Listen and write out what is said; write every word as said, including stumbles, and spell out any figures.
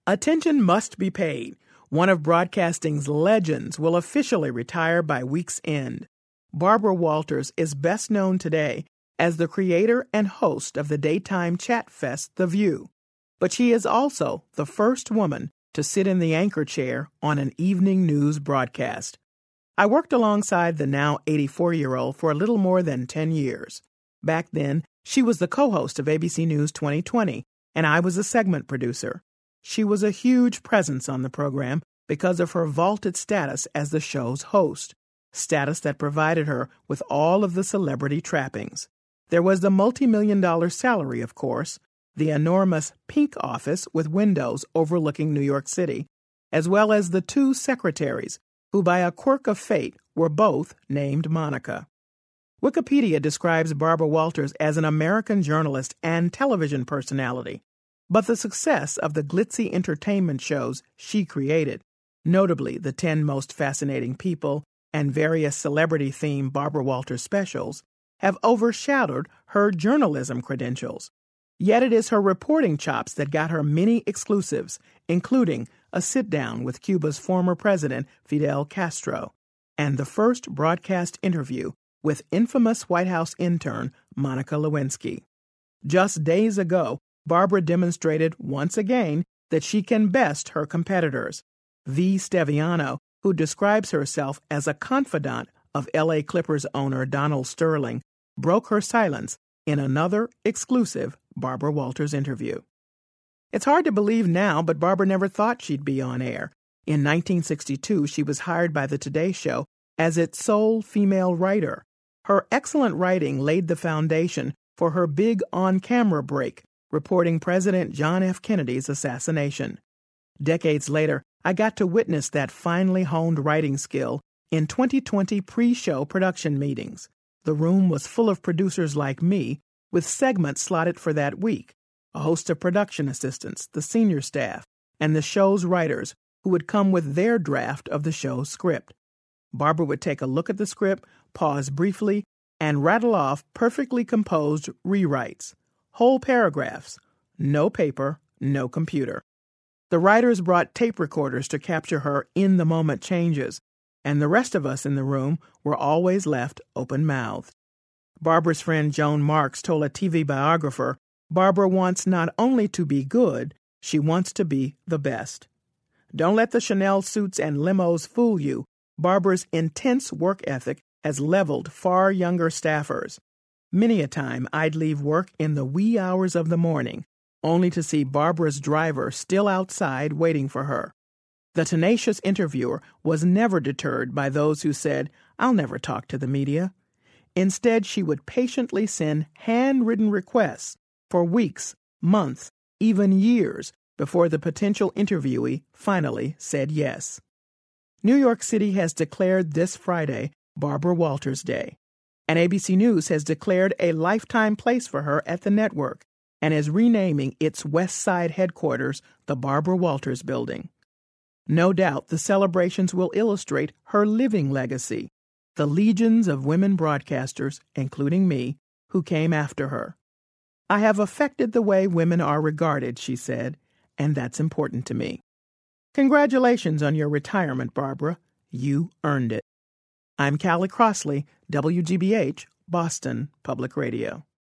Attention must be paid. One of broadcasting's legends will officially retire by week's end. Barbara Walters is best known today as the creator and host of the daytime chat fest The View, but she is also the first woman to sit in the anchor chair on an evening news broadcast. I worked alongside the now eighty-four-year-old for a little more than ten years. Back then, she was the co-host of A B C News twenty twenty, and I was a segment producer. She was a huge presence on the program because of her vaulted status as the show's host, status that provided her with all of the celebrity trappings. There was the multi-million dollar salary, of course, the enormous pink office with windows overlooking New York City, as well as the two secretaries, who by a quirk of fate were both named Monica. Wikipedia describes Barbara Walters as an American journalist and television personality, but the success of the glitzy entertainment shows she created, notably the ten Most Fascinating People and various celebrity-themed Barbara Walters specials, have overshadowed her journalism credentials. Yet it is her reporting chops that got her many exclusives, including a sit-down with Cuba's former president, Fidel Castro, and the first broadcast interview with infamous White House intern Monica Lewinsky. Just days ago, Barbara demonstrated once again that she can best her competitors. V. Steviano, who describes herself as a confidant of L A Clippers owner Donald Sterling, broke her silence in another exclusive Barbara Walters interview. It's hard to believe now, but Barbara never thought she'd be on air. In nineteen sixty-two, she was hired by The Today Show as its sole female writer. Her excellent writing laid the foundation for her big on-camera break, reporting President John F. Kennedy's assassination. Decades later, I got to witness that finely honed writing skill in twenty twenty pre-show production meetings. The room was full of producers like me, with segments slotted for that week, a host of production assistants, the senior staff, and the show's writers who would come with their draft of the show's script. Barbara would take a look at the script, pause briefly, and rattle off perfectly composed rewrites. Whole paragraphs. No paper, no computer. The writers brought tape recorders to capture her in-the-moment changes, and the rest of us in the room were always left open-mouthed. Barbara's friend Joan Marks told a T V biographer, Barbara wants not only to be good, she wants to be the best. Don't let the Chanel suits and limos fool you. Barbara's intense work ethic has leveled far younger staffers. Many a time I'd leave work in the wee hours of the morning, only to see Barbara's driver still outside waiting for her. The tenacious interviewer was never deterred by those who said, I'll never talk to the media. Instead, she would patiently send handwritten requests for weeks, months, even years before the potential interviewee finally said yes. New York City has declared this Friday Barbara Walters Day, and A B C News has declared a lifetime place for her at the network and is renaming its West Side headquarters the Barbara Walters Building. No doubt the celebrations will illustrate her living legacy, the legions of women broadcasters, including me, who came after her. I have affected the way women are regarded, she said, and that's important to me. Congratulations on your retirement, Barbara. You earned it. I'm Callie Crossley, W G B H, Boston Public Radio.